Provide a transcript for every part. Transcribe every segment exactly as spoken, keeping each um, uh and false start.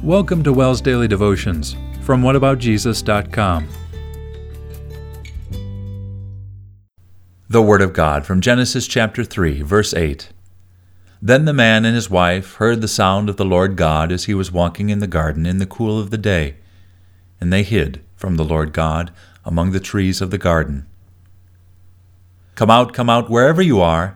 Welcome to WELS Daily Devotions from what about jesus dot com. The Word of God from Genesis chapter three, verse eight. Then the man and his wife heard the sound of the Lord God as he was walking in the garden in the cool of the day, and they hid from the Lord God among the trees of the garden. Come out, come out, wherever you are.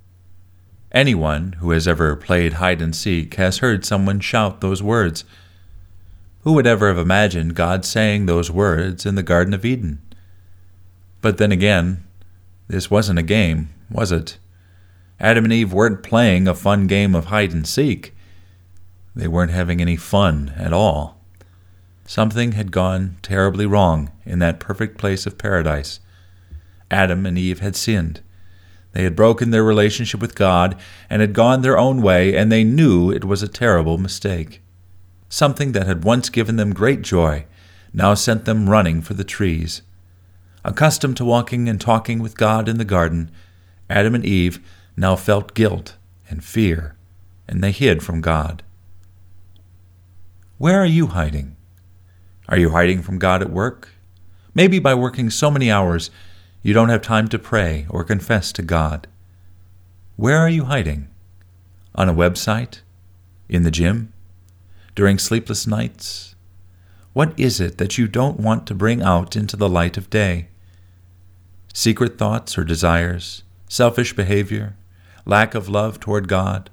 Anyone who has ever played hide and seek has heard someone shout those words. Who would ever have imagined God saying those words in the Garden of Eden? But then again, this wasn't a game, was it? Adam and Eve weren't playing a fun game of hide and seek. They weren't having any fun at all. Something had gone terribly wrong in that perfect place of paradise. Adam and Eve had sinned. They had broken their relationship with God and had gone their own way, and they knew it was a terrible mistake. Something that had once given them great joy now sent them running for the trees. Accustomed to walking and talking with God in the garden, Adam and Eve now felt guilt and fear, and they hid from God. Where are you hiding? Are you hiding from God at work? Maybe by working so many hours you don't have time to pray or confess to God. Where are you hiding? On a website? In the gym? During sleepless nights? What is it that you don't want to bring out into the light of day? Secret thoughts or desires? Selfish behavior? Lack of love toward God?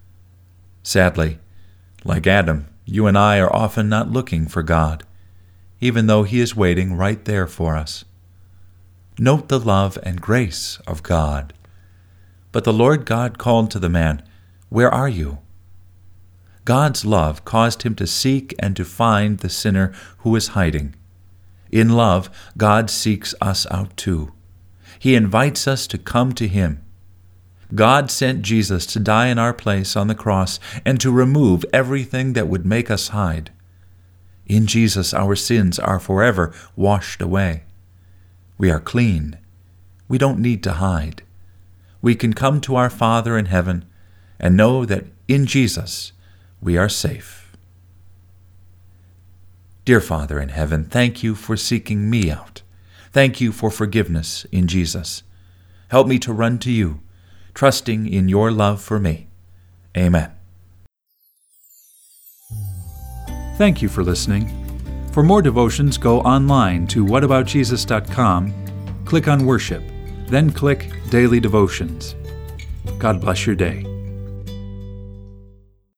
Sadly, like Adam, you and I are often not looking for God, even though He is waiting right there for us. Note the love and grace of God. But the Lord God called to the man, "Where are you?" God's love caused him to seek and to find the sinner who is hiding. In love, God seeks us out too. He invites us to come to Him. God sent Jesus to die in our place on the cross and to remove everything that would make us hide. In Jesus, our sins are forever washed away. We are clean. We don't need to hide. We can come to our Father in heaven and know that in Jesus we are safe. Dear Father in heaven, thank you for seeking me out. Thank you for forgiveness in Jesus. Help me to run to you, trusting in your love for me. Amen. Thank you for listening. For more devotions, go online to what about jesus dot com, click on Worship, then click Daily Devotions. God bless your day.